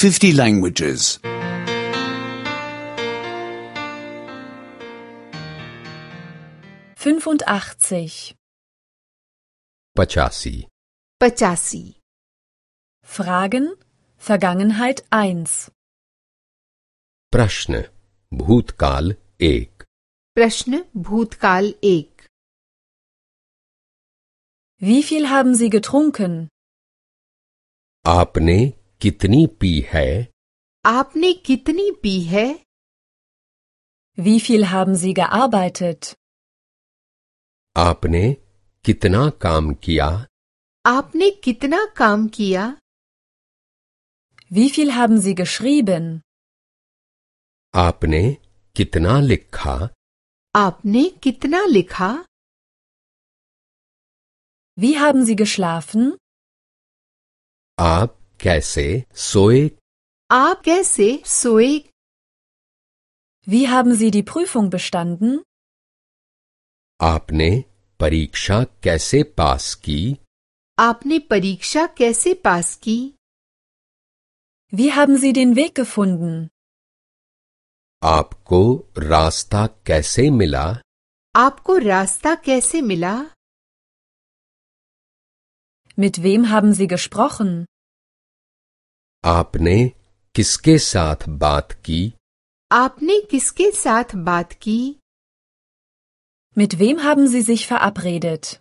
50 languages. 85. 85. 85. Fragen, Vergangenheit 1. प्रश्न भूतकाल 1. प्रश्न भूतकाल 1. Wie viel haben Sie getrunken? आपने कितनी पी है? आपने कितनी पी है? Wie viel haben Sie gearbeitet? आपने कितना काम किया? आपने कितना काम किया? Wie viel haben Sie geschrieben? आपने कितना लिखा? आपने कितना लिखा? Wie haben Sie geschlafen? आप कैसे सोए? आप कैसे सोए? Wie haben Sie die Prüfung bestanden? आपने परीक्षा कैसे पास की? आपने परीक्षा कैसे पास की? Wie haben Sie den Weg gefunden? आपको रास्ता कैसे मिला? आपको रास्ता कैसे मिला? Mit wem haben Sie gesprochen? आपने किसके साथ बात की? आपने किसके साथ बात की? Mit wem haben Sie sich verabredet?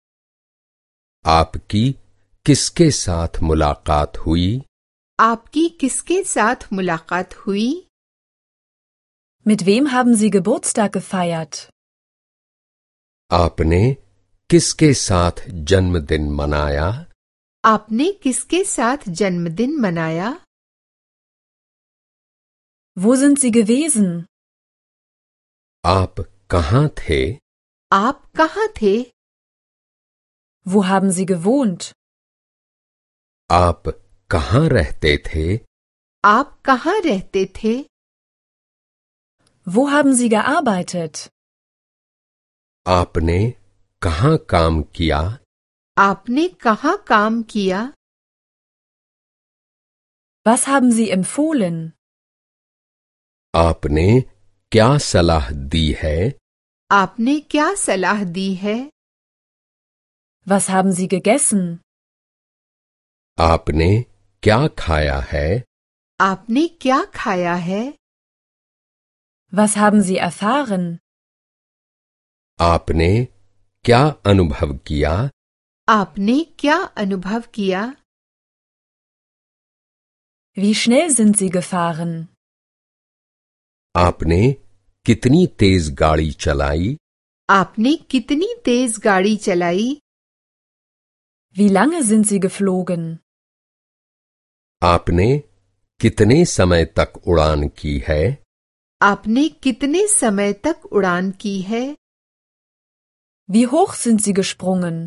आपकी किसके साथ मुलाकात हुई? आपकी किसके साथ मुलाकात हुई? Mit wem haben Sie Geburtstag gefeiert? आपने किसके साथ जन्मदिन मनाया? आपने किसके साथ जन्मदिन मनाया? Wo sind Sie gewesen? आप कहाँ थे? आप कहाँ थे? Wo haben Sie gewohnt? आप कहाँ रहते थे? आप कहाँ रहते थे? Wo haben Sie gearbeitet? आपने कहाँ काम किया? आपने कहाँ काम किया? Was haben Sie empfohlen? आपने क्या सलाह दी है? आपने क्या सलाह दी है? Was haben Sie gegessen? आपने क्या खाया है? आपने क्या खाया है? Was haben Sie erfahren? आपने क्या अनुभव किया? आपने क्या अनुभव किया? Wie schnell sind Sie gefahren? आपने कितनी तेज गाड़ी चलाई? आपने कितनी तेज गाड़ी चलाई? Wie lange sind Sie geflogen? आपने कितने समय तक उड़ान की है? आपने कितने समय तक उड़ान की है? Wie hoch sind Sie gesprungen?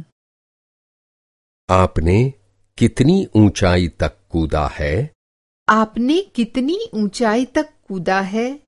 आपने कितनी ऊंचाई तक कूदा है? आपने कितनी ऊंचाई तक कूदा है?